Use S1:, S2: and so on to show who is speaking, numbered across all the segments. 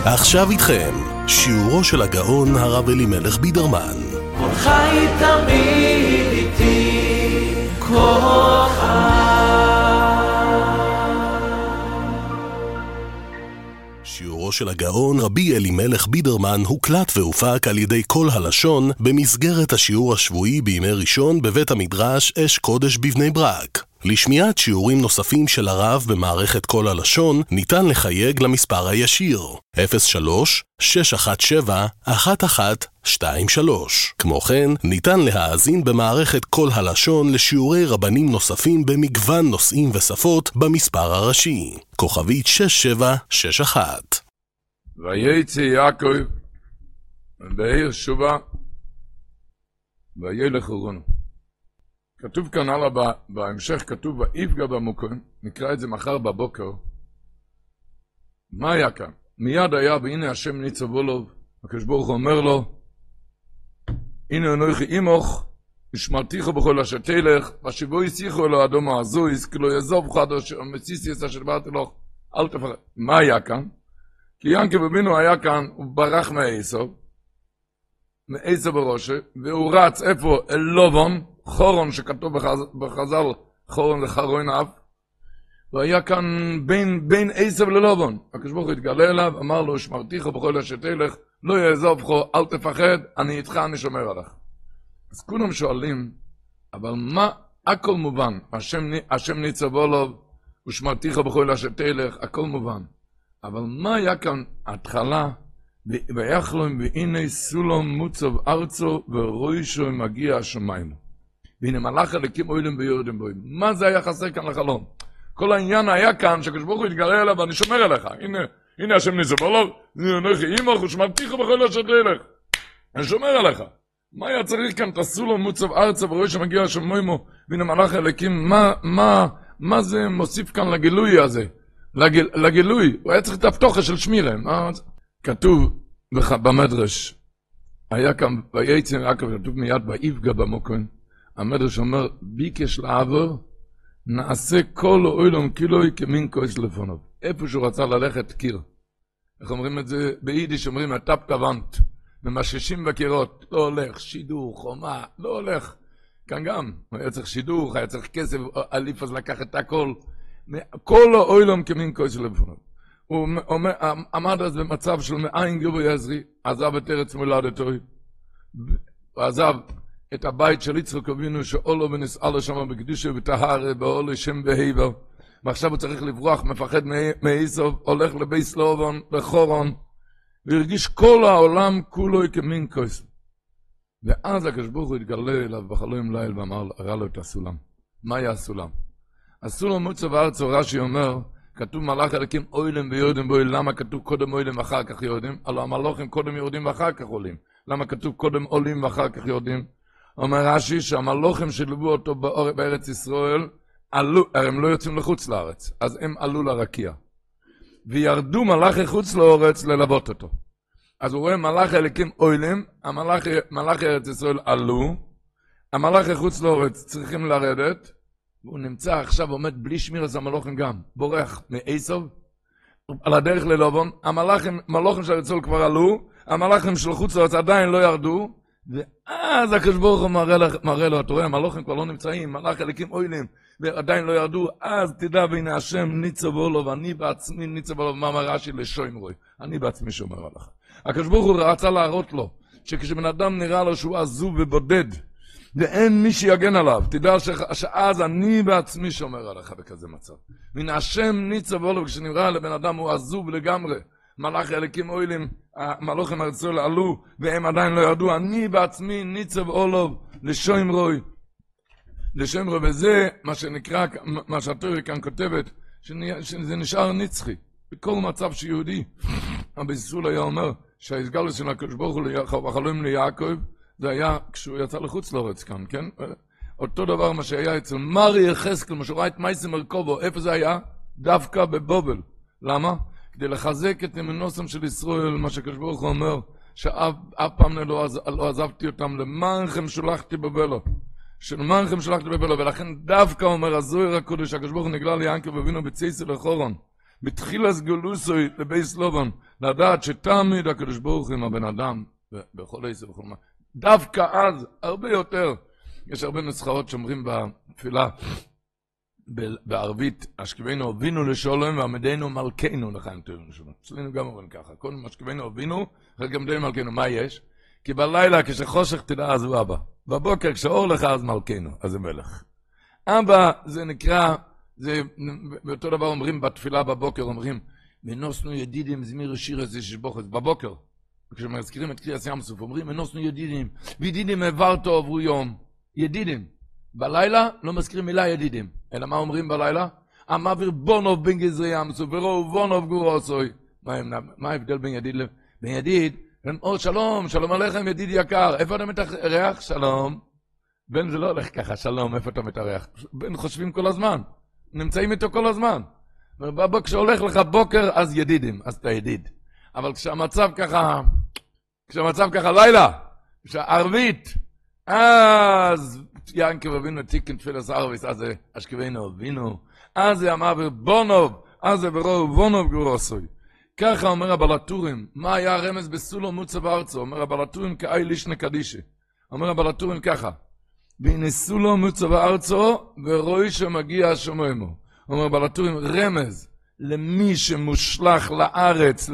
S1: עכשיו איתכם, שיעורו של הגאון הרב אלימלך בידרמן.
S2: כל חי תמיד איתי, כל
S1: שיעורו של הגאון רבי אלימלך בידרמן הוקלט והופק על ידי כל הלשון במסגרת השיעור השבועי בימי ראשון בבית המדרש אש קודש בבני ברק. לשמיעת שיעורים נוספים של הרב במערכת כל הלשון ניתן לחייג למספר הישיר 03-617-1123. כמו כן, ניתן להאזין במערכת כל הלשון לשיעורי רבנים נוספים במגוון נושאים ושפות במספר הראשי כוכבית 6761.
S3: ויצא יעקב בעיר שובה וילך חורון. כתוב כאן הלאה בהמשך, כתוב ויפגע במקום, נקרא את זה מחר בבוקר. מה היה כאן? מיד היה והנה השם ניצבו לו, הקדוש ברוך הוא אומר לו, הנה אנוכי עמך ושמרתיך בכל אשר תלך ושבו ישיחו אלו אדום העזויס כי לא יעזוב עד אשר מסיסי אשר שדיברתי לו, אל תפחד. מה היה כאן? כי יעקב אבינו היה כאן, הוא ברח מעשו בראשו, והוא רץ איפה? אל לובון, חורון שכתוב בחז"ל, חורון זה חרון אף, והיה כאן בין עשו ללובון. הקדוש ברוך הוא התגלה אליו, אמר לו, שמרתיך בכל אשר תלך, לא יעזובך, אל תפחד, אני איתך, אני שומר עליך. אז כולם שואלים, אבל מה, הכל מובן, השם ניצבו לו, ושמרתיך בכל אשר תלך, הכל מובן. אבל מה היה כאן התחלה? ויחלום והנה סולם מוצב ארצו וראשו מגיע השמיים. והנה מלאך אלוקים אוהלים ויורדים בואים. מה זה היה חסר כאן לחלום? כל העניין היה כאן שהקדוש ברוך הוא יתגלה אליו ואני שומר עליך. הנה השם ניצבו לו, אנוכי עמך ושמרתיך בכל אשר תלך. אני שומר עליך. מה היה צריך כאן? תסולם מוצב ארצו וראשו מגיע השמיים. והנה מלאך אלוקים, מה זה מוסיף כאן לגילוי הזה? לגילוי, הוא היה צריך את הפתוחה של שמירה. כתוב במדרש, היה כאן ויצא יעקב, כתוב מיד ויפגע במקום. המדרש אומר, ביקש לעבור, נעשה כל העולם כילוי כמין כוס לפניו. איפה שהוא רצה ללכת קיר. איך אומרים את זה? ביידיש אומרים, הטפ כוונט, ממששים בקירות, לא הולך, שידור, חומה, לא הולך. כאן גם, היה צריך שידור, היה צריך כסף, אליפוס לקח את הכל. כל העולם כמין כוס לפניו. הוא עמד אז במצב של מאין גבו יזרי, עזב את ארץ מולדתו, ועזב את הבית של יצחק אבינו שאולו ונסעה לו שם בקדושה וטהרה באולו שם בהיבר, ועכשיו הוא צריך לברוח, מפחד מעשו, הולך לבית לובון, לחורון, והרגיש כל העולם כולו כמין כוס. ואז הקדוש ברוך הוא התגלה אליו בחלום ליל ואמר, הראה לו את הסולם. מה היה הסולם? הסולם מוצב ארצו, רש"י אומר, כתוב מלאך אלוקים אוהלים ויורדים בו. למה כתוב קודם אוהלים ואחר כך יורדים? הלוא המלאכים קודם יורדים ואחר כך עולים. למה כתוב קודם עולים ואחר כך יורדים? אומר רש"י שהמלאכים שליוו אותו בארץ ישראל עלו, הם לא יוצאים לחוץ לארץ, אז הם עלו לרקיע. וירדו מלאכי חוץ לארץ ללוות אותו. אז הוא רואה מלאך אלוקים אוהלים, מלאכי ארץ ישראל עלו, המלאכי חוץ לארץ צריכים לרדת, הוא נמצא עכשיו, עומד בלי שמירת המלאכים גם, בורח מעשו, על הדרך ללובון, המלאכים של ישראל כבר עלו, המלאכים של חוץ לארץ עדיין לא ירדו, ואז הקדוש ברוך הוא מראה לו, אתה רואה, המלאכים כבר לא נמצאים, מלאך אלוקים אוהלים, ועדיין לא ירדו, אז תדע והנה השם ניצבו לו, ואני בעצמי ניצבו לו, מה אמר רש"י לשום רוי, אני בעצמי שומר עליך. הקדוש ברוך הוא רצה להראות לו, שכשבן אדם נראה לו שהוא עזוב ובודד, ואין מי שיגן עליו, תדע שאז אני בעצמי שומר עליך בכזה מצב. מן השם ניצבו לו, כשנראה לבן אדם הוא עזוב לגמרי, מלאך אלוקים אוהלים, מלאכים ארצו עלו, והם עדיין לא ירדו, אני בעצמי ניצבו לו לשום רוי. לשום רוי, וזה מה שנקרא, מה שהתורה כאן כותבת, שזה נשאר נצחי, בכל מצב שיהודי. אבא ישראל היה אומר, שההסגלות של הקדוש ברוך הוא בחלום ליעקב, זה היה כשהוא יצא לחוץ לארץ כאן, כן? אותו דבר מה שהיה אצל מרי יחזקאל, מה שהוא ראה את מייסי מרכובו, איפה זה היה? דווקא בבובל. למה? כדי לחזק את אמונתם של ישראל, מה שהקדוש ברוך הוא אומר, שאף פעם לא עזבתי אותם, למענכם שלחתי בבלו. שלמענכם שלחתי בבלו, ולכן דווקא אומר הזוהר הקודש, הקדוש ברוך הוא נגלה ליעקב אבינו בצאצא לחורון, בתחילת גלוסוי לבייס לובן, לדעת שתמיד הקדוש ברוך הוא עם הבן אדם, בכל עשר וכל מה. דווקא אז, הרבה יותר, יש הרבה נוסחאות שאומרים בתפילה, בערבית, אשכבנו אבינו לשולם, ועמדנו מלכנו לחיים טובים לשולם. אצלנו גם אומרים ככה, קודם אשכבנו אבינו, אחרי גם די מלכנו, מה יש? כי בלילה כשחושך תדע אז הוא אבא. בבוקר כשאור לך אז מלכנו, אז זה מלך. אבא זה נקרא, זה באותו דבר אומרים בתפילה בבוקר, אומרים, מנוסנו ידידים זמיר שיר הזה ששבוחת בבוקר. כשמזכירים את קריאת ים סוף, אומרים, מנוסנו ידידים, וידידים עברתו עברו יום. ידידים. בלילה לא מזכירים מילה ידידים. אלא מה אומרים בלילה? המעביר בונוב בן גזרי ים סוף, ורוב בונוב גורוסוי. מה ההבדל בין ידיד לבין ידיד? או שלום, שלום עליכם ידיד יקר, איפה אתה מתארח? שלום. בן זה לא הולך ככה, שלום, איפה אתה מתארח? בן חושבים כל הזמן, נמצאים איתו כל הזמן. כשהולך לך בוקר, אז ידידים, אז אתה ידיד. אבל כשהמצב ככה לילה, כשהערבית, אז ינקב אבינו תיקן תפילת ערבית, אז זה אשכבנו אבינו, אז זה המעביר בונוב, אז זה ברוב בונוב גורוסוי. ככה אומר הבלטורים, מה היה הרמז בסולו מוצא בארצו? אומר הבלטורים כאי לישנה קדישי. אומר הבלטורים ככה, והנה סולו מוצא בארצו ורואי שמגיע שוממו. אומר הבלטורים, רמז למי שמושלח לארץ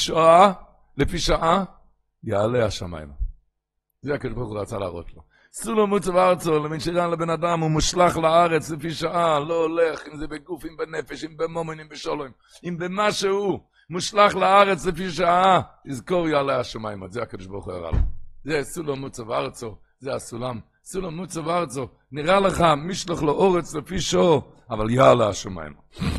S3: לפי שעה, יעלה השמיים. זה הקדוש ברוך הוא רצה להראות לו. סולו מוצא בארצו, למי שרן לבן אדם, הוא מושלח לארץ לפי שעה, לא הולך, אם זה בגוף, אם בנפש, אם במומין, אם בשולום, אם במשהו. מושלח לארץ לפי שעה, תזכור יעלה השמיים, זה הקדוש ברוך הוא הראה לו. זה סולם מוצא בארצו, זה הסולם, סולם מוצא בארצו, נראה לך, משלח לו אורץ לפי שעה, אבל יעלה השמיים.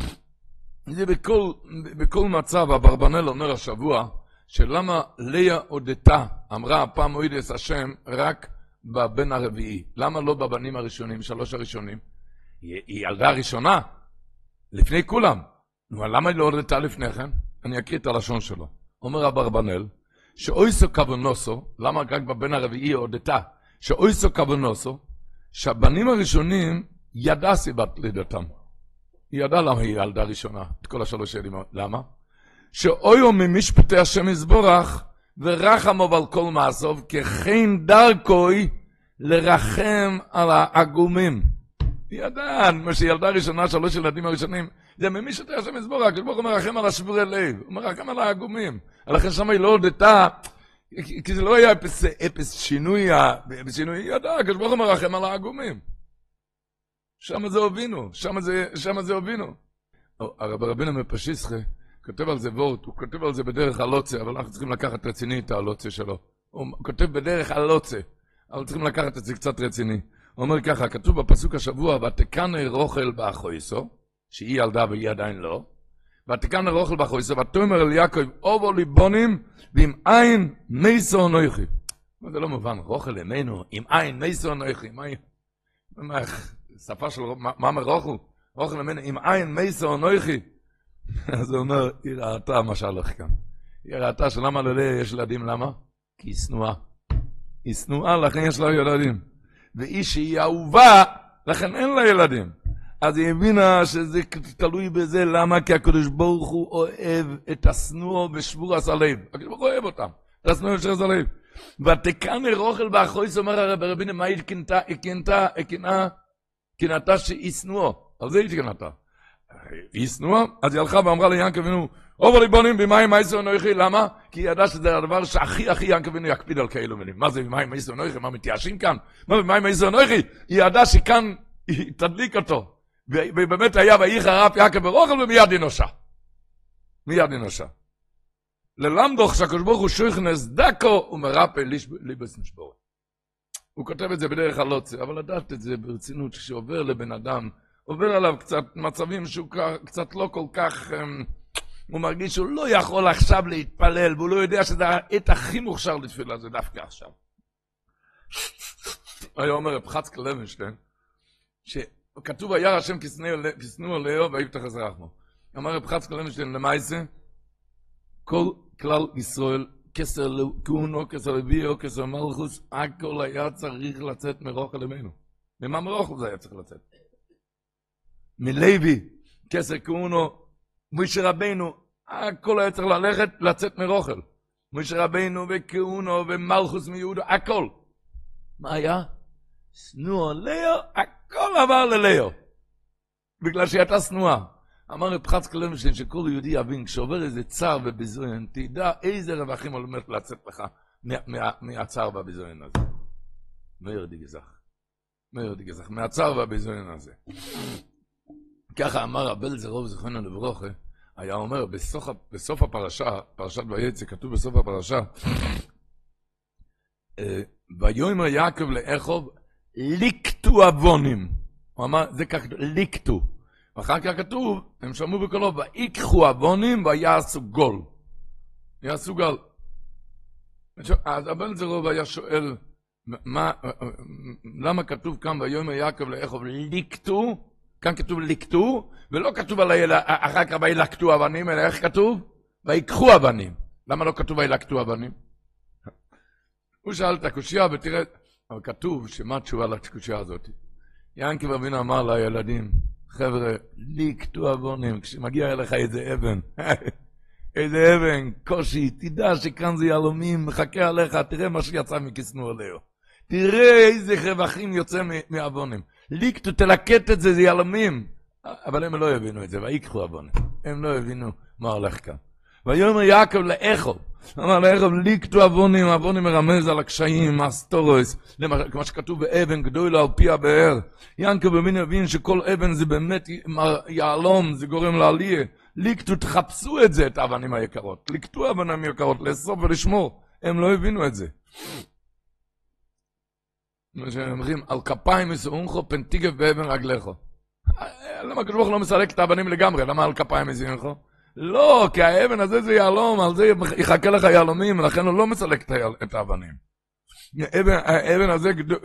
S3: זה בכל מצב, אברבנאל אומר השבוע, שלמה ליה הודתה, אמרה הפעם הוידס השם, רק בבן הרביעי. למה לא בבנים הראשונים, 3 הראשונים? היא ילדה הראשונה, לפני כולם. למה היא לא הודתה לפני כן? אני אקריא את הלשון שלו. אומר אברבנאל, שאויסו כוונוסו, למה רק בבן הרביעי הודתה? שאויסו כוונוסו, שהבנים הראשונים ידעה סיבת לידתם. היא ידעה למה היא ילדה ראשונה, את כל 3 ילדים. למה? שאויו ממשפטי השם יזבורך, ורחמו על כל מעשוב, ככן דרכוי לרחם על העגומים. היא ידעה, מה שילדה ראשונה, 3 ילדים הראשונים, זה ממי שאתה השם יסבור, הקדוש ברוך הוא מרחם על השבורי לב, הוא מרחם על העגומים. לכן שם היא לא הודתה, כי זה לא היה אפס שינוי, היא ידעה, הקדוש ברוך הוא מרחם על העגומים. שם זה הובינו, שם זה הובינו. הרב רבינו מפשיסחה, כותב על זה וורט, הוא כותב על זה בדרך הלוצה, אבל אנחנו צריכים לקחת רציני את הלוצה שלו. הוא כותב בדרך הלוצה, אבל צריכים לקחת את זה קצת רציני. הוא אומר ככה, כתוב בפסוק השבוע, ותקנא רוכל באחויסו, שהיא ילדה והיא עדיין לא, ותקנא רוכל באחויסו, ותאמר אל יעקב, אובו ליבונים, ועם עין מייסו נויכי. זה לא מובן, רוכל ימינו, עם עין מייסו נויכי. מה שפה של, מה אומר רוכל? רוכל ימינו, עם עין מייסו נויכי. אז הוא אומר, היא ראתה מה שהלך כאן. היא ראתה שלמה ללאה יש ילדים, למה? כי היא שנואה. היא שנואה, לכן יש לה ילדים. ואיש שהיא אהובה, לכן אין לה ילדים. אז היא הבינה שזה תלוי בזה, למה? כי הקדוש ברוך הוא אוהב את השנוא ושבור הסלב. הקדוש ברוך הוא אוהב אותם, את השנוא ושבור הסלב. ותקנא רוכל באחויס, אומר הרב רבינו, מה היא קנאתה שהיא שנואו? על זה היא קנאתה. היא שנואה, אז היא הלכה ואמרה ליעקב אבינו, אובו ליבונים במים מייסו נויכי, למה? כי היא ידעה שזה הדבר שהכי יעקב אבינו יקפיד על כאלו מילים. מה זה במים מייסו נויכי? מה מתייאשים כאן? מה במים מייסו נויכי? היא ידעה שכאן היא תדליק אותו. ובאמת היה ויהי חרף יעקב ברוכל ומיד ינושה. מיד ינושה. ללמדוך שהקדוש ברוך הוא שוכנס דקו ומרפא ליבס נשבור. הוא כותב את זה בדרך הלוצה, אבל לדעת את זה ברצינות כשעובר לבן אדם, עובר עליו קצת מצבים שהוא קצת לא כל כך, הוא מרגיש שהוא לא יכול עכשיו להתפלל, והוא לא יודע שזה העת הכי מוכשר לתפילה, זה דווקא עכשיו. היה אומר רב חצקאל לוינשטיין, שכתוב וירא השם כשנוא עליהו ויפתח את רחמו. אמר רב חצקאל לוינשטיין, למעשה, כל כלל ישראל, כסר לכהונו, כסר לביאו, כסר מלכוס, הכל היה צריך לצאת מרוכל ימינו. ממה מרוכל זה היה צריך לצאת? מלוי, כסר כהונו, משה רבינו, הכל היה צריך לצאת מרוכל. משה רבינו וכהונו ומלכוס מיהודו, הכל. מה היה? שנוע ליאו, הכל עבר לליאו. בגלל שהיא הייתה שנועה. אמר רב חץ קלרנשטיין שכל יהודי יבין, כשעובר איזה צער ובזוין, תדע איזה רווחים עומד לצאת לך מהצער והבזוין הזה. מאיר די גזח, מהצער והבזוין הזה. ככה אמר רבל זרוב זכרנו לברוכה, היה אומר בסוף הפרשה, פרשת ויצא, כתוב בסוף הפרשה, ויאמר יעקב ליעקב, ליקטו עוונים. הוא אמר, זה כך, ליקטו. ואחר כך כתוב, הם שמעו בקולו, ויקחו עוונים ויעשו גול. יעשו גול. אז רבל זרוב היה שואל, למה כתוב כאן ויאמר יעקב ליעקב, ליקטו? כאן כתוב ליקטו, ולא כתוב אחר כך וילקטו אבנים, אלא איך כתוב? ויקחו אבנים. למה לא כתוב וילקטו אבנים? הוא שאל את הקושיה ותראה, אבל כתוב שמה תשובה לקושיה הזאת? ינקב אבינו אמר לילדים, חבר'ה, ליקטו אבנים, כשמגיע אליך איזה אבן, איזה אבן, קושי, תדע שכאן זה יהלומים, מחכה עליך, תראה מה שיצא מכיסנו עליו. תראה איזה רווחים יוצא מאבונים. ליקטו, תלקט את זה, זה יהלומים. אבל הם לא הבינו את זה, ויקחו אבונים. הם לא הבינו מה הולך כאן. ויאמר יעקב ליעקב, אמר ליעקב, ליקטו אבונים, אבונים מרמז על הקשיים, הסטורוס, כמו שכתוב באבן גדולה על פי הבאר. ינקב אבינו הבין שכל אבן זה באמת יהלום, זה גורם לעלייה. ליקטו, תחפשו את זה, את האבנים היקרות. ליקטו אבנים יקרות, לאסוף ולשמור. הם לא הבינו את זה. אומרים, על כפיים יסעונכו פנטיגף באבן רגלךו. למה הקדוש ברוך הוא לא מסלק את האבנים לגמרי? למה על כפיים יסעונכו? לא, כי האבן הזה זה יהלום, על זה יחכה לך יהלומים, ולכן הוא לא מסלק את האבנים. האבן הזה,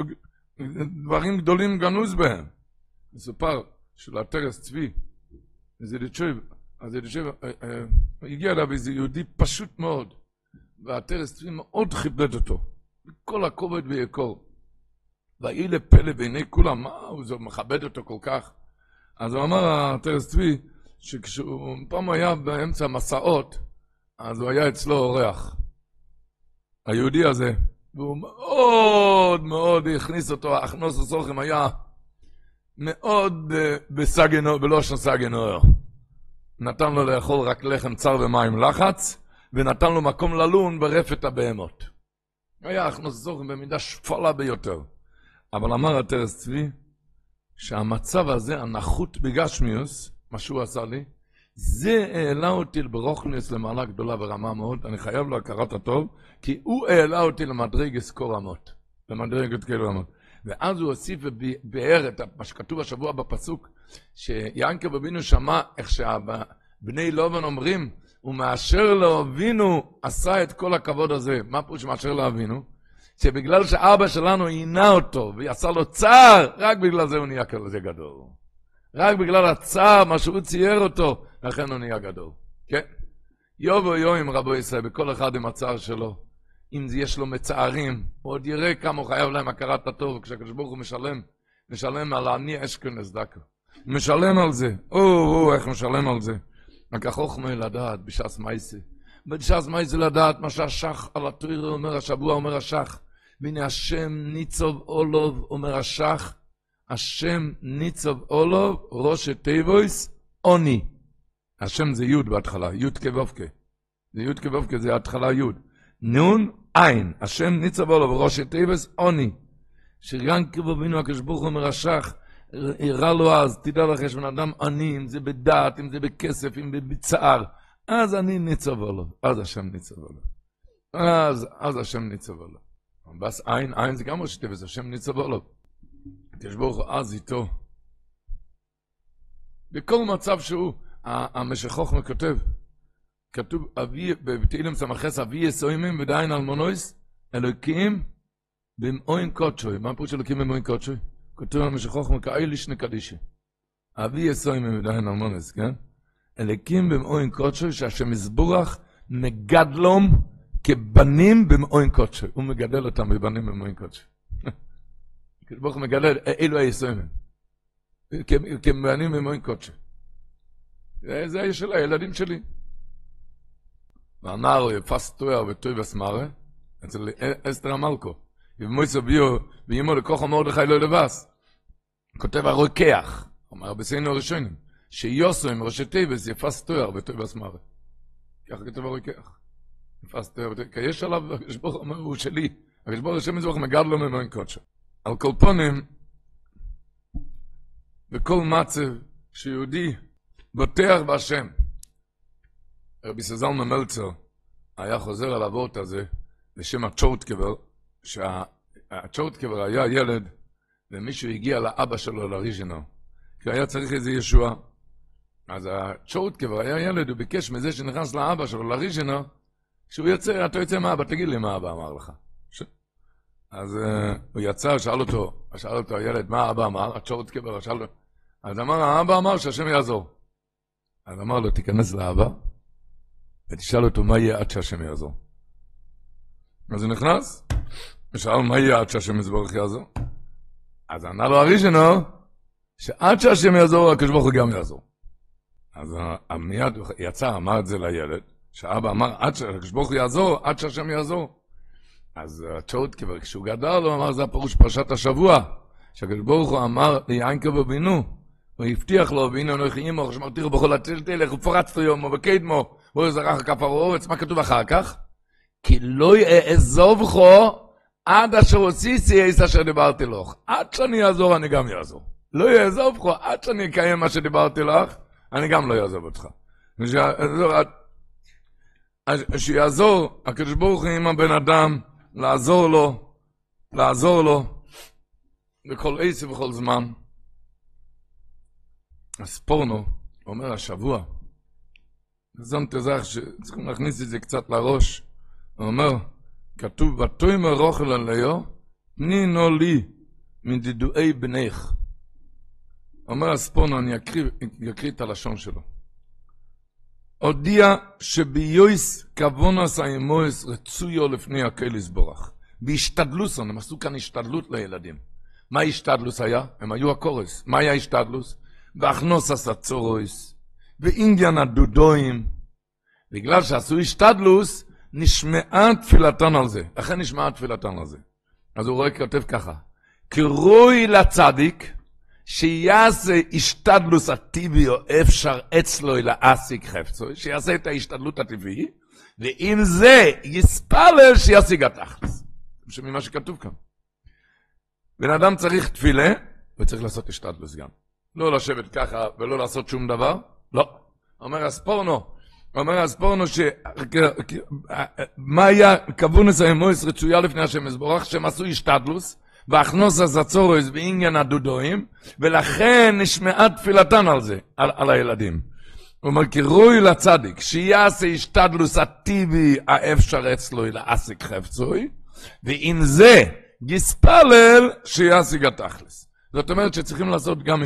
S3: דברים גדולים גנוז בהם. מסופר של הטרס צבי, אז ידישב, הגיע אליו איזה יהודי פשוט מאוד, והטרס צבי מאוד כיבד אותו, בכל הכובד ויקור. והיא לפלא בעיני כולם, מה הוא מכבד אותו כל כך? אז הוא אמר, הטרס צבי, שכשהוא פעם היה באמצע המסעות, אז הוא היה אצלו אורח. היהודי הזה, והוא מאוד מאוד הכניס אותו, הכנוס הסוכם היה מאוד בסגנו, בלושן סגנו. נתן לו לאכול רק לחם צר ומים לחץ, ונתן לו מקום ללון ברפת הבהמות. היה הכנוס הסוכם במידה שפלה ביותר. אבל אמר הטרס צבי, שהמצב הזה, הנחות בגשמיוס, מה שהוא עשה לי, זה העלה אותי ברוכניס למעלה גדולה ורמה מאוד, אני חייב לו הכרת הטוב, כי הוא העלה אותי למדרגת כה רמות, למדרגת כה רמות. ואז הוא הוסיף ובאר את מה שכתוב השבוע בפסוק, שיעקב אבינו שמע איך שבני לובן אומרים, הוא מאשר לאבינו עשה את כל הכבוד הזה. מה פירוש מאשר לאבינו? שבגלל שאבא שלנו עינה אותו ויעשה לו צער, רק בגלל זה הוא נהיה כזה גדול. רק בגלל הצער, מה שהוא צייר אותו, לכן הוא נהיה גדול. כן? יובו יוים רבו ישראל, בכל אחד עם הצער שלו. אם יש לו מצערים, הוא עוד יראה כמה הוא חייב להם הכרת הטוב, כשהקדוש ברוך הוא משלם על העני אשכנז דקה. משלם על זה. איך משלם על זה? רק החוכמה לדעת בשעס מייסי. בשעס מייסי לדעת מה שהשח על התורה אומר השבוע, אומר השח. והנה השם ניצוב אולוב, אומר השח. השם ניצוב אולוב, ראש תיבויס, עוני. השם זה יוד בהתחלה, יוד כבובקה. זה יוד כבובקה, זה התחלה יוד. נון, עין. השם ניצוב אולוב, ראש תיבויס, עוני. שיעקב אבינו הקדוש ברוך הוא אומר השח, הראה לו אז, תדע לך, יש בן אדם עני, אם זה בדעת, אם זה בכסף, אם זה בצער. אז אני ניצוב אולוב, אז השם ניצוב אולוב. אז השם ניצוב אולוב. בס עין זה גם ראש תיבויס, השם ניצוב אולוב. הקדוש ברוך הוא אז איתו. בכל מצב שהוא, המשך חוכמה כתוב, בתהילים סמכס, אבי יסוימים ודאין אלמונויס, אלוקים במאוין קודשוי. מה פירוש אלוקים במאוין קודשוי? כתוב המשך חוכמה כאיליש נקדישי. אבי יסוימים ודאין אלמונויס, כן? אלוקים במאוין קודשוי, שהשם יסבורך מגדלום כבנים במאוין קודשוי. הוא מגדל אותם בבנים במאוין קודשוי. ברוך מגדל, אלו היסוימים. כבנים במאוין קודשי. זה של הילדים שלי. והנער יפס תואר וטוי בסמרה, אצל אסתר המלכו. ובמויסו ביו, ואימו לכוח מרדכי לא לבס. כותב הרוקח, אומר בסיינו הראשונים, שיוסו עם ראשי טייבס יפס תואר וטוי בסמרה. ככה כתב הרוקח. יפס תואר וטוי, כי יש עליו, הקשבור אומר, הוא שלי. הקשבור השם מזבוח מגד לו ממוין קודשו. על כל פונים, וכל מצב שיהודי בוטח בהשם. רבי סזלמן מלצר היה חוזר על הוורט הזה בשם הצ'ורטקבר, שהצ'ורטקבר היה ילד ומישהו הגיע לאבא שלו לריז'נר, כי היה צריך איזה ישוע. אז הצ'ורטקבר היה ילד, הוא ביקש מזה שנכנס לאבא שלו לריז'נר, שהוא יצא, אתה יוצא מה אבא, תגיד לי מה אבא אמר לך. אז הוא יצא, שאל אותו הילד, מה אבא אמר? הצ'ורטקבר שאל לו, אז אמר, האבא אמר שהשם יעזור. אז אמר לו, תיכנס לאבא, ותשאל אותו מה יהיה עד שהשם יעזור. אז הוא נכנס, ושאל מה יהיה עד שהשם יעזור. אז ענה לו הראשונה, שעד שהשם יעזור, הקדוש ברוך הוא גם יעזור. אז מיד יצא, אמר את זה לילד, שהאבא אמר, עד שהקדוש ברוך הוא יעזור, עד שהשם יעזור. אז הצ'ורטקבר, כשהוא גדל לו, אמר, זה הפירוש פרשת השבוע, שהקדוש ברוך הוא אמר ליעקב אבינו, הוא הבטיח לו, והנה אנוכי עמך, שמרתיך בכל הצל תלך, ופרצת יומו וקדמו, והוא זרח כפר הארץ. מה כתוב אחר כך? כי לא יעזובך עד אשר הוסיסי את אשר דיברתי לך. עד שאני אעזור, אני גם יעזור. לא יעזובך עד שאני אקיים מה שדיברתי לך, אני גם לא יעזוב אותך. שיעזור, הקדוש ברוך הוא עם הבן אדם, לעזור לו, בכל עשר ובכל זמן. הספורנו, אומר השבוע, זאת תזך שצריכים להכניס את זה קצת לראש, הוא אומר, כתוב, ותאמר רחל עליו, תני נו לי מדידועי בנך. אומר הספורנו, אני אקריא את הלשון שלו. הודיע שביועס כוונס האמויס רצויו לפני הקהל יסבורך. בהשתדלוס, הם עשו כאן השתדלות לילדים. מה השתדלוס היה? הם היו הקורס. מה היה השתדלוס? והכנוס הסצורויס, ואינדיאן הדודויים. בגלל שעשו השתדלוס, נשמעה תפילתן על זה. לכן נשמעה תפילתן על זה. אז הוא רואה כותב ככה, קרוי לצדיק, שיעשה השתדלוס הטבעי או אפשר אצלו להשיג חפצו, שיעשה את ההשתדלות הטבעי, ועם זה יספלל שישיג התכלס. ממה שכתוב כאן. בן אדם צריך תפילה, וצריך לעשות השתדלוס גם. לא לשבת ככה ולא לעשות שום דבר, לא. אומר הספורנו מה היה כוונס האמויס רצויה לפני השם יסבורך, שהם עשו השתדלוס, והכנוס הסצורויס בעניין הדודויים, ולכן נשמעה תפילתן על זה, על הילדים. הוא אומר, כי רואי לצדיק, שיעשה השתדלוס הטבעי האפשר אצלו להשיג חפצוי, ועם זה יספלל שישיג התכלס. זאת אומרת שצריכים לעשות גם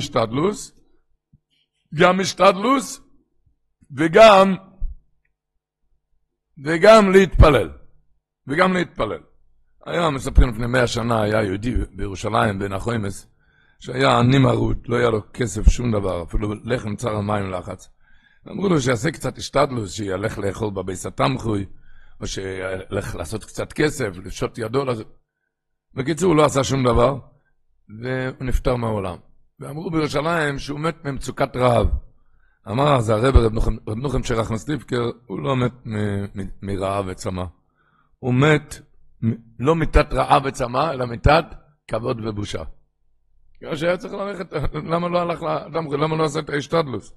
S3: השתדלוס, וגם להתפלל. היה מספרים לפני 100 שנה, היה יהודי בירושלים בן החומס, שהיה עני מרות, לא היה לו כסף שום דבר, אפילו לחם צר המים לחץ. אמרו לו שיעשה קצת השתדלוס, שילך לאכול בביס התמחוי, או שילך לעשות קצת כסף, לפשוט ידו לזה. בקיצור, הוא לא עשה שום דבר, והוא נפטר מהעולם. ואמרו בירושלים שהוא מת ממצוקת רעב. אמר אז הרב נוחם שרח נסליפקר, הוא לא מת מרעב וצמא. הוא מת לא מיתת רעב וצמא, אלא מיתת כבוד ובושה. כמו שהיה צריך ללכת, למה לא הלך לאדם, למה לא עשה את ההשתדלוס?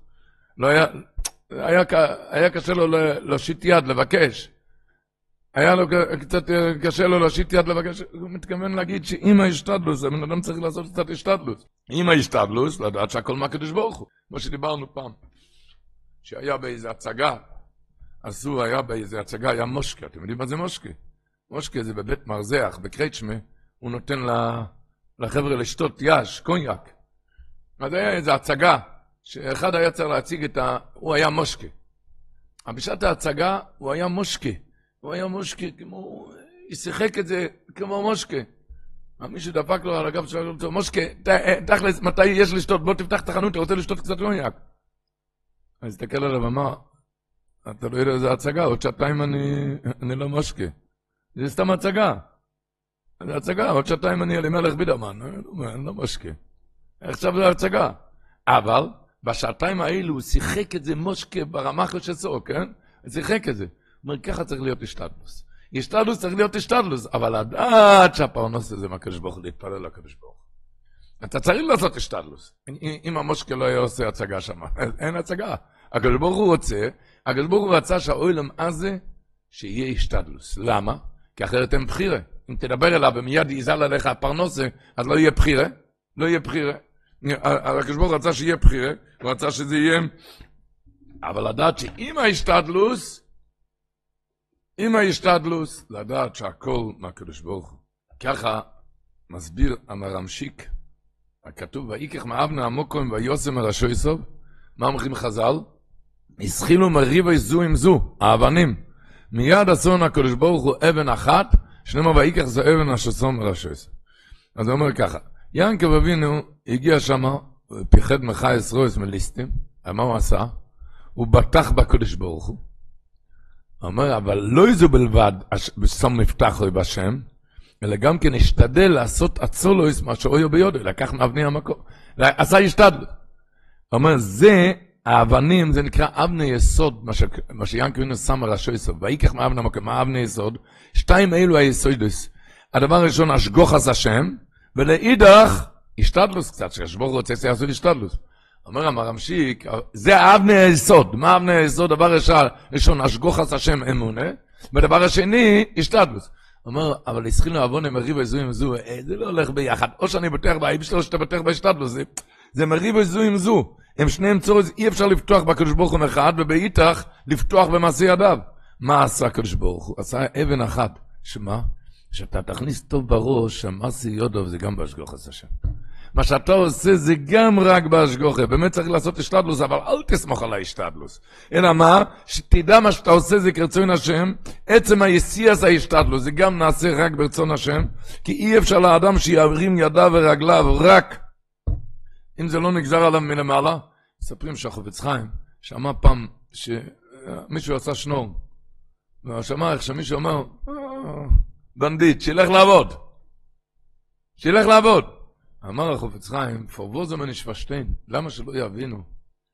S3: היה קשה לו להושיט יד, לבקש. היה לו קצת קשה לו להושיט יד לבקש. הוא מתכוון להגיד שאם ההשתדלוס, הבן אדם צריך לעשות קצת השתדלוס. אם ההשתדלוס, לדעת שהכל מהקדוש ברוך הוא. כמו שדיברנו פעם. שהיה באיזו הצגה, היה באיזו הצגה, היה מושקה. אתם יודעים מה זה מושקה? מושקה זה בבית מרזח, בקרייצ'מה, הוא נותן לחבר'ה לשתות יש, קוניאק. אז היה איזו הצגה, שאחד היה צריך להציג הוא היה מושקה. אבל בשעת ההצגה, הוא היה מושקה. הוא היה מושקה, שיחק את זה כמו מושקה. מישהו דפק לו על הגב שלו, מושקה, תכלס, מתי יש לשתות? בוא תפתח את החנות, אתה רוצה לשתות קצת קוניאק. אני אסתכל עליו ואמר, אתה לא יודע איזה הצגה, עוד שעתיים אני לא משקה. זה סתם הצגה. זה הצגה, עוד שעתיים אני אלימלך בידרמן, אני לא משקה. עכשיו זה הצגה. אבל בשעתיים האלו הוא שיחק את זה מושקה ברמה חשסו, כן? הוא שיחק את זה. הוא אומר, ככה צריך להיות השתדלוס. השתדלוס צריך להיות השתדלוס, אבל עד שהפרנוס הזה מהקדוש ברוך הוא להתפלל לקדוש ברוך הוא. אתה צריך לעשות השתדלוס. אם המושקה לא היה עושה הצגה שם, אין הצגה. הקדוש ברוך הוא רוצה, הקדוש ברוך הוא רצה שהאוילם הזה שיהיה השתדלוס. למה? כי אחרת אין בחירה. אם תדבר אליו ומיד יזל עליך הפרנוסה, אז לא יהיה בחירה. לא יהיה בחירה. הקדוש ברוך הוא רצה שיהיה בחירה, הוא רצה שזה יהיה... אבל לדעת שאם ההשתדלוס, לדעת שהכל מהקדוש ברוך הוא. ככה מסביר המרמשיק, הכתוב, ויקח מאבנה המוקום ויוסם מראשו יסוב, מה אומרים חז"ל? הסחילו מריבה זו עם זו, האבנים. מיד עשון הקדוש ברוך הוא אבן אחת, שנאמר ויקח זו אבן השסום מראשו יסוב. אז הוא אומר ככה, יענקב אבינו הגיע שמה, פיחד מחייס רויס מליסטים, מה הוא עשה? הוא בטח בקדוש ברוך הוא. הוא אומר, אבל לא איזו בלבד בשום מפתח הוא בשם, אלא גם כן השתדל לעשות עצולויס מה שאויו ביודו, לקח מאבני המקום. עשה השתדל. הוא אומר, זה, האבנים, זה נקרא אבני יסוד, מה שיענקב אבינו שם ראשו יסוד, ויקח מאבני המקום, מה אבני יסוד? שתיים אלו היסודוס. הדבר הראשון, השגוחס השם, ולאידך, השתדלוס קצת, שהשבור רוצה שיעשו השתדלוס. אומר המרמשיק, זה האבני היסוד. מה אבני היסוד? דבר ראשון, השגוחס השם אמונה, ודבר השני, השתדלוס. אומר, אבל הסחילו לעבון הם מריב איזו עם זו, זה לא הולך ביחד. או שאני בטח באיב שלו, שאתה בטח בהשתדלוס. זה מריב איזו עם זו. הם שניהם צורז, אי אפשר לפתוח בקדוש ברוך הוא אחד, ובאיתך לפתוח במעשי ידיו. מה עשה הקדוש ברוך הוא? עשה אבן אחת. שמה? שאתה תכניס טוב בראש, שהמעשי יודוב זה גם בהשגוחס השם. מה שאתה עושה זה גם רק בהשגוחה. באמת צריך לעשות השתדלוס, אבל אל תסמוך על ההשתדלוס. אלא מה? שתדע מה שאתה עושה זה כרצון השם. עצם היסיעס ההשתדלוס, זה גם נעשה רק ברצון השם. כי אי אפשר לאדם שיערים ידיו ורגליו רק אם זה לא נגזר עליו מלמעלה. מספרים שהחפץ חיים, שמע פעם שמישהו עשה שנור. ושמע איך שמישהו אומר, בנדיט, שילך לעבוד. שילך לעבוד. אמר החפץ חיים, פרבוזו מנשפשטיין, למה שלא יבינו?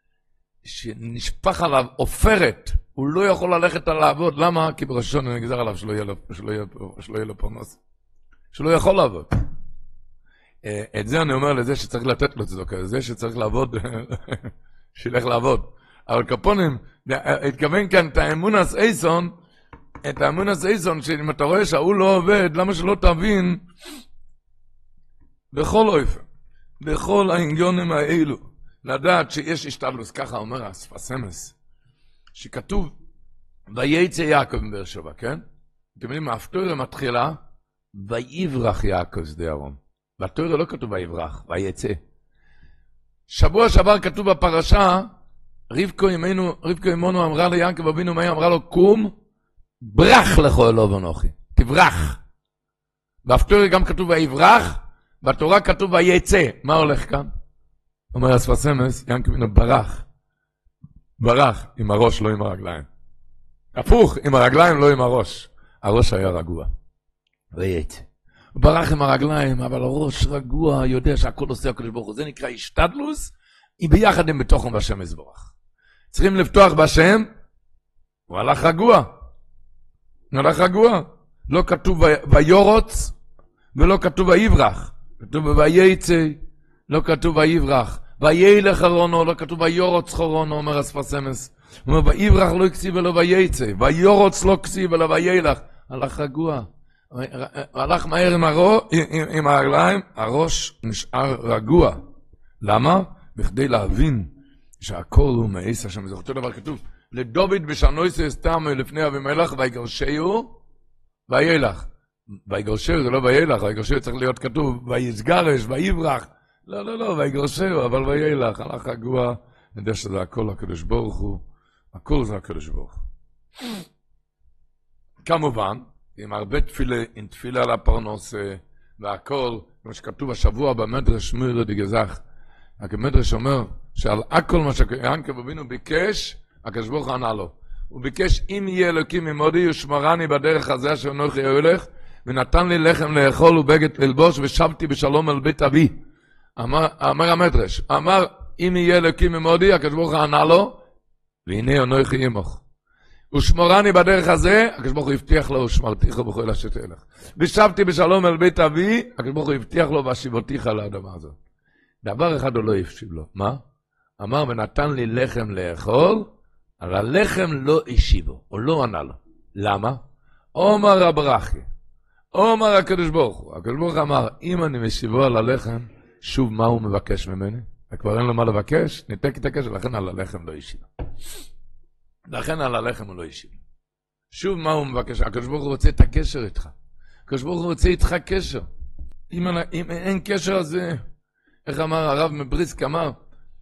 S3: שנשפח עליו עופרת, הוא לא יכול ללכת על לעבוד, למה? כי בראשון נגזר עליו שלא יהיה לו פרנס. שלא יכול לעבוד. את זה אני אומר לזה שצריך לתת לו צדוקה, זה שצריך לעבוד, שילך לעבוד. אבל קפונים, התכוון כאן את האמונס אייסון, שאם אתה רואה שהוא לא עובד, למה שלא תבין, בכל אופן, בכל העניונים האלו, לדעת שיש השתדלוס, ככה אומר הספסמס, שכתוב, וייצא יעקב מבאר שבע, כן? אתם יודעים, ההפטורה מתחילה, ויברח יעקב שדה ארון. והתורה לא כתוב ויברח, וייצא. שבוע שעבר כתוב בפרשה, רבקו אמנו אמרה ליעקב אבינו, מה היא אמרה לו? קום, ברח לכל אלוב אנוכי, תברח. בהפטורה גם כתוב ויברח, בתורה כתוב ויצא. מה הולך כאן? אומר הספסמס, יעקב אבינו ברח עם הראש, לא עם הרגליים. הפוך, עם הרגליים, לא עם הראש. הראש היה רגוע. ויצא. הוא ברח עם הרגליים, אבל הראש רגוע, יודע שהכל עושה הקדוש ברוך הוא. זה נקרא השתדלוס, היא ביחד עם בתוכם בשם יזברך. צריכים לפתוח בשם, הוא הלך רגוע. לא כתוב ויורוץ, ולא כתוב ויברח. כתוב וייצא, לא כתוב ויברח. וילך ארונו, לא כתוב ויורוץ חורונו, אומר הספסמס. הוא אומר ויברח לא יקסיב ולא וייצא. ויורוץ לא יקסיב ולא וילך. הלך רגוע. הלך מהר עם הרגליים, הראש נשאר רגוע. למה? בכדי להבין שהכל הוא מעיס השם. זה אותו דבר כתוב. לדוד בשנויסו הסתמו לפני אבימלך ויגרשהו וילך. ויגרשהו זה לא וילך, ויגרשהו צריך להיות כתוב ויסגרש, ויברח. לא, ויגרשהו, אבל וילך. הלך רגוע, נדע שזה הכל הקדוש ברוך הוא. הכל זה הקדוש ברוך הוא. כמובן, עם הרבה תפילה, עם תפילה על הפרנוס והכל, כמו שכתוב השבוע במדרש שמואל דגזך, המדרש אומר שעל הכל מה שיעקב אבינו ביקש, הקדוש ברוך הוא ענה לו. הוא ביקש, אם יהיה אלוקים עמדי, ישמרני בדרך הזה אשר אנוכי הולך, ונתן לי לחם לאכול ובגד ללבוש, ושבתי בשלום אל בית אבי. אמר המדרש, אמר, אם יהיה אלוקים עמדי, הקדוש ברוך הוא ענה לו, והנה אנוכי עמך. ושמרני בדרך הזה, הקדוש ברוך הוא הבטיח לו, ושמרתיך בכל אשר תלך. ושבתי בשלום אל בית אבי, הקדוש ברוך הוא הבטיח לו, והשיבותיך לאדמה הזאת. דבר אחד הוא לא הפשיב לו. מה? אמר, ונתן לי לחם לאכול, אבל הלחם לא השיבו, או לא ענה לו. למה? אומר הברכי, אומר הקדוש ברוך הוא. הקדוש ברוך הוא אמר, אם אני משיבו על הלחם, שוב מה הוא מבקש ממני? וכבר אין לו מה לבקש, ניתק את הקשר, לכן על הלחם לא השיב. לכן על הלחם הוא לא השיב. שוב מה הוא מבקש? הקדוש ברוך הוא רוצה את הקשר איתך. הקדוש ברוך הוא רוצה איתך קשר. אם אין קשר אז איך אמר הרב מבריסק אמר,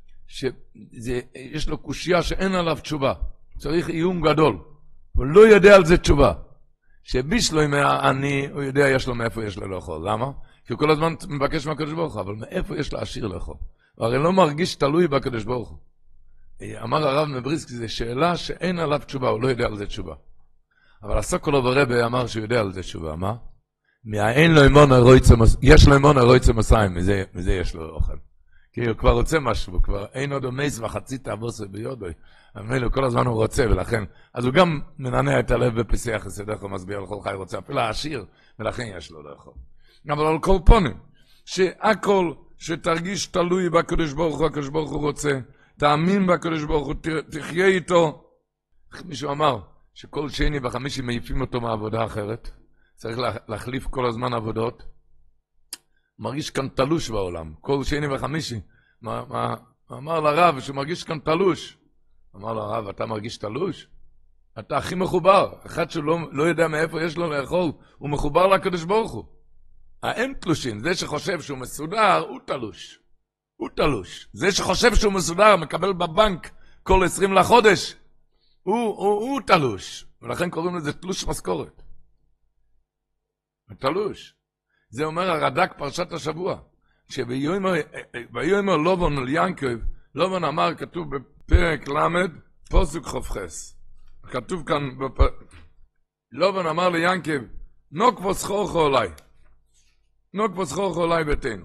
S3: שיש לו קושיה שאין עליו תשובה. צריך איום גדול. הוא לא יודע על זה תשובה. שבישלו עם העני, הוא יודע יש לו מאיפה יש לו לאכול. למה? כי הוא כל הזמן מבקש מהקדוש ברוך הוא, אבל מאיפה יש לו עשיר לאכול? הוא הרי לא מרגיש תלוי בקדוש ברוך הוא. אמר הרב מבריסק, זו שאלה שאין עליו תשובה, הוא לא יודע על זה תשובה. אבל הסוקולוב הרבי אמר שהוא יודע על זה תשובה. מה? מהאין לו אמון הרויצה, יש לו אמון הרויצה מסיים, מזה יש לו אוכל. כי הוא כבר רוצה משהו, הוא כבר אין עוד אומס וחצי תאבוסה ביודוי. אבל כל הזמן הוא רוצה, ולכן, אז הוא גם מנענע את הלב בפסיח יסדך, הוא מסביר על כל חי רוצה, אפילו העשיר, ולכן יש לו לאכול. אבל על כל פונים, שהכל שתרגיש תלוי בקדוש ברוך הוא, הקדוש ברוך הוא רוצה, תאמין בקדוש ברוך הוא, תחיה איתו. מישהו אמר שכל שני וחמישי מעיפים אותו מעבודה אחרת, צריך להחליף כל הזמן עבודות. מרגיש כאן תלוש בעולם, כל שני וחמישי. אמר לרב שהוא מרגיש כאן תלוש. אמר לרב, אתה מרגיש תלוש? אתה הכי מחובר. אחד שהוא לא יודע מאיפה יש לו לאכול, הוא מחובר לקדוש ברוך הוא. האין תלושים, זה שחושב שהוא מסודר, הוא תלוש. הוא תלוש. זה שחושב שהוא מסודר, מקבל בבנק כל 20 לחודש, הוא תלוש. ולכן קוראים לזה תלוש משכורת. תלוש. זה אומר הרד"ק פרשת השבוע. כשביומר לובון על יעקב, לובון אמר, כתוב בפרק למד, פסוק חופכס. כתוב כאן, לובון אמר ליעקב, נוקבו סחורכו אולי. נוקבו סחורכו אולי ביתנו.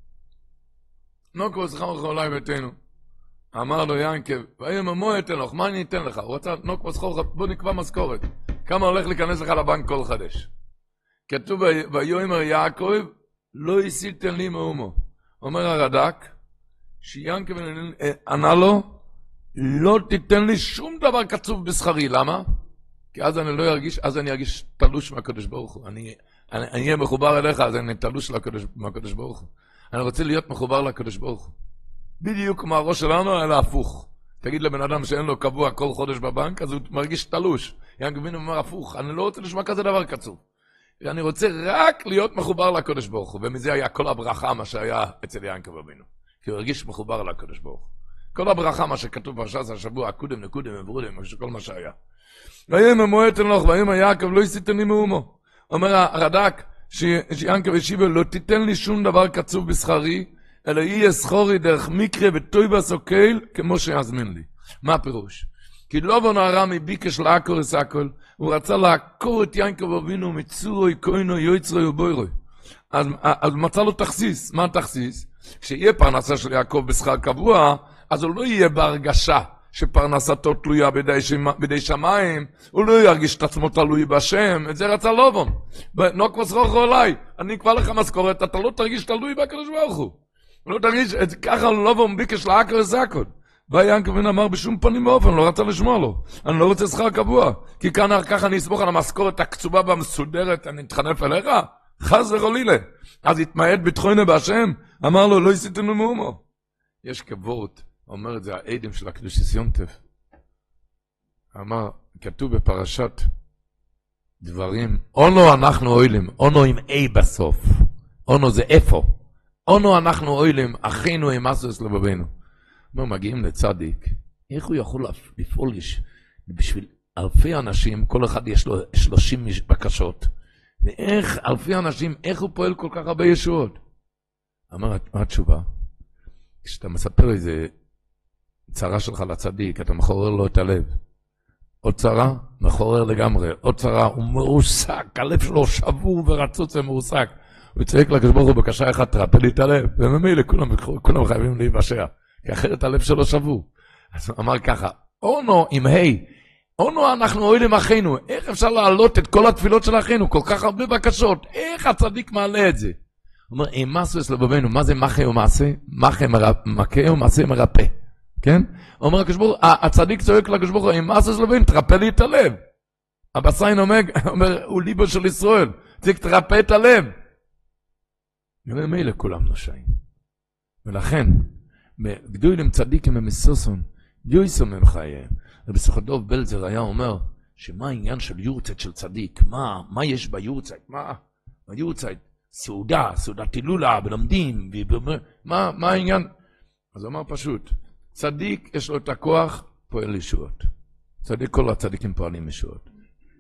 S3: נוקבו סחורכו אולי ביתנו. אמר לו יעקב, ויאמר מה אתן לך? מה אני אתן לך? הוא רצה נוקבו סחורכו, בוא נקבע משכורת. כמה הולך להיכנס לך לבנק כל חדש? כתוב ויאמר יעקב, לא יסיתן לי מאומו. אומר הרד"ק, שיעקב ענה לו, לא תיתן לי שום דבר קצוב בשכרי. למה? כי אז אני לא ארגיש, אז אני ארגיש תלוש מהקדוש ברוך הוא. אני אהיה מחובר אליך, אז אני תלוש מהקדוש ברוך הוא. אני רוצה להיות מחובר לקדוש ברוך הוא. בדיוק כמו הראש שלנו, אלא הפוך. תגיד לבן אדם שאין לו קבוע כל חודש בבנק, אז הוא מרגיש תלוש. יעקב אבינו אומר הפוך, אני לא רוצה לשמוע כזה דבר קצוב. אני רוצה רק להיות מחובר לקדוש ברוך הוא, ומזה היה כל הברכה מה שהיה אצל יעקב אבינו. כי הוא הרגיש מחובר לקדוש ברוך הוא. כל הברכה מה שכתוב פרשת השבוע, קודם נקודם וברודם, כל מה שהיה. ויאמר מה אתן לך, ויאמר יעקב לא יסיתני מאומו. אומר הרד"ק, שיעקב השיב לו, לא תיתן לי שום דבר קצוב בשכרי, אלא יהיה שכורי דרך מקרה וטויבה סוקל, כמו שיזמין לי. מה הפירוש? כי לובון הארמי ביקש לעקור את הכל, הוא רצה לעקור את יעקב אבינו מצורוי, כהנו, יוצרוי ובוירוי. אז מצא לו תכסיס. מה התכסיס? כשיהיה פרנסה של יעקב בשכר קבוע, אז הוא לא יהיה בהרגשה שפרנסתו תלויה בידי שמיים, הוא לא ירגיש את עצמו תלוי בשם, את זה רצה לובון. נוקבו סחורכו אולי, אני אקבע לך משכורת, אתה לא תרגיש תלוי בקדוש ברוך הוא. לא תרגיש, ככה לובון ביקש לעקור את הכל. ויעקב אבינו אמר בשום פנים ואופן, לא רצה לשמוע לו. אני לא רוצה שכר קבוע, כי ככה אני אסמוך על המשכורת הקצובה והמסודרת, אני אתחנף אליך, חס וחלילה. אז התמעט ביטחונו בהשם, אמר לו, לא יסיתנו מאומו. יש כבוד, אומר את זה העדים של הקדושת יום טוב. אמר, כתוב בפרשת דברים, אונו אנחנו אוהלים, אונו עם A בסוף. אונו זה איפה. אונו אנחנו אוהלים, אחינו עם אסוס לבבינו. אומר, מגיעים לצדיק, איך הוא יכול לפעול בשביל אלפי אנשים, כל אחד יש לו 30 בקשות, ואיך אלפי אנשים, איך הוא פועל כל כך הרבה ישועות? אמר, מה התשובה? כשאתה מספר איזה צרה שלך לצדיק, אתה מחורר לו את הלב. עוד צרה, מחורר לגמרי. עוד צרה, הוא מרוסק, הלב שלו שבור ורצוץ ומרוסק. הוא צועק לקדוש ברוך הוא בקשה אחת, תרפא לי את הלב. וממילא כולם חייבים להיוושע, כי אחרת הלב שלו שבור. אז הוא אמר ככה, אונו עם אונו אנחנו אוהלים אחינו, איך אפשר להעלות את כל התפילות של אחינו, כל כך הרבה בקשות, איך הצדיק מעלה את זה? הוא אומר, אם מסו יש לבבינו, מה זה מחה ומעשה? מכה ומעשה מרפא, כן? הוא אומר, הצדיק צועק לקדוש ברוך הוא, אם מסו יש לבבינו, תרפא לי את הלב. אבא סיין אומר, הוא ליבו של ישראל, צריך תרפא את הלב. וממילא כולם נושאים. ולכן, גדולים צדיקים ממסוסון, יויסו ממחייהם. ובסופו דוב בלזר היה אומר, שמה העניין של יורצייט של צדיק? מה יש ביורצייט? ביורצייט? סעודת הילולה, בלומדים, מה העניין? אז הוא אמר פשוט, צדיק יש לו את הכוח, פועל ישועות. צדיק, כל הצדיקים פועלים ישועות.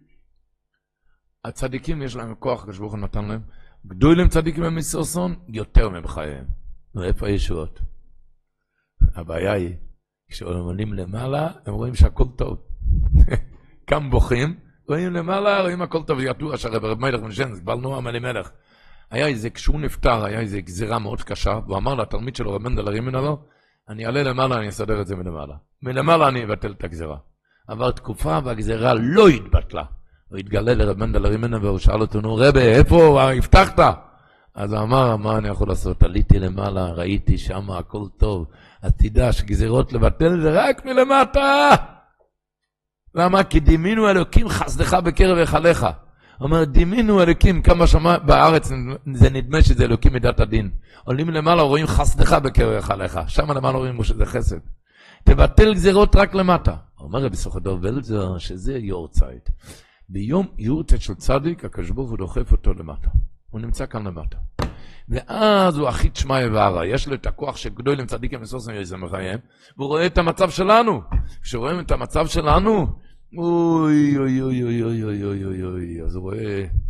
S3: הצדיקים יש להם כוח, כשברוך הוא נתן להם, גדולים צדיקים ממסוסון, יותר ממחייהם. ואיפה הישועות? הבעיה היא, כשהם עולים למעלה, הם רואים שהכל טוב. כאן בוכים, רואים למעלה, רואים הכל טוב, יתור אשר רב מלך ונשן, זה בל נועם אלי מלך. היה איזה, כשהוא נפטר, היה איזה גזירה מאוד קשה, והוא אמר לתלמיד שלו, רב מנדל הרימן עליו, אני אעלה למעלה, אני אסדר את זה מלמעלה. מלמעלה אני אבטל את הגזירה. עבר תקופה, והגזירה לא התבטלה. הוא התגלה לרב מנדל הרימן, והוא שאל אותו, נו רבי, איפה הבטחת? אז הוא אמר, מה אני יכול לעשות? עליתי למעלה, ראיתי שם הכל טוב. אז תדע שגזירות לבטל זה רק מלמטה. למה? כי דימינו אלוקים חסדך בקרב היכליך. הוא אומר, דימינו אלוקים, כמה שמה בארץ זה נדמה שזה אלוקים מידת הדין. עולים למעלה, רואים חסדך בקרב היכליך. שם למעלה רואים שזה חסד. תבטל גזירות רק למטה. הוא אומר בסופו דוב בלזר שזה יורצייט. ביום יורצייט של צדיק, הקדוש ברוך הוא דוחף אותו למטה. הוא נמצא כאן למטה. ואז הוא הכי תשמעי וערה, יש לו את הכוח שגדולים צדיקים מסוסים יזם מחייהם, והוא רואה את המצב שלנו. כשרואים את המצב שלנו, אוי, אוי, אוי, אוי, אוי, אוי, אוי, אוי, אוי, אז הוא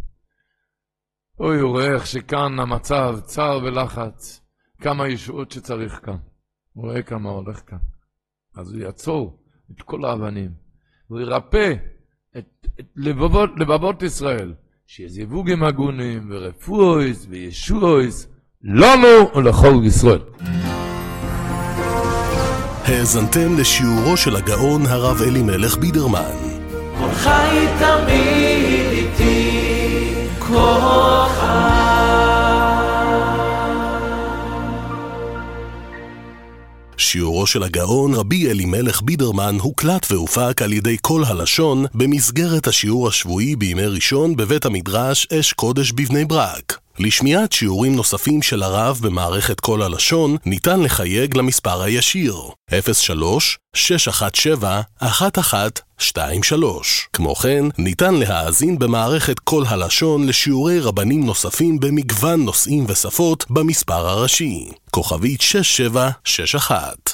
S3: רואה איך שכאן המצב, צער ולחץ, כמה ישועות שצריך כאן. הוא רואה כמה הולך כאן. אז הוא יעצור את כל האבנים, והוא ירפא את לבבות ישראל, שיזיווגים הגונים ורפואיס וישועיס לנו ולכל ישראל.
S1: האזנתם לשיעורו של הגאון הרב אלימלך בידרמן.
S2: כל חי תמיד איתי, כל חי.
S1: שיעורו של הגאון רבי אלימלך בידרמן הוקלט והופק על ידי כל הלשון במסגרת השיעור השבועי בימי ראשון בבית המדרש אש קודש בבני ברק. לשמיעת שיעורים נוספים של הרב במערכת כל הלשון ניתן לחייג למספר הישיר 03-617-1123. כמו כן, ניתן להאזין במערכת כל הלשון לשיעורי רבנים נוספים במגוון נושאים ושפות במספר הראשי, כוכבית 6761.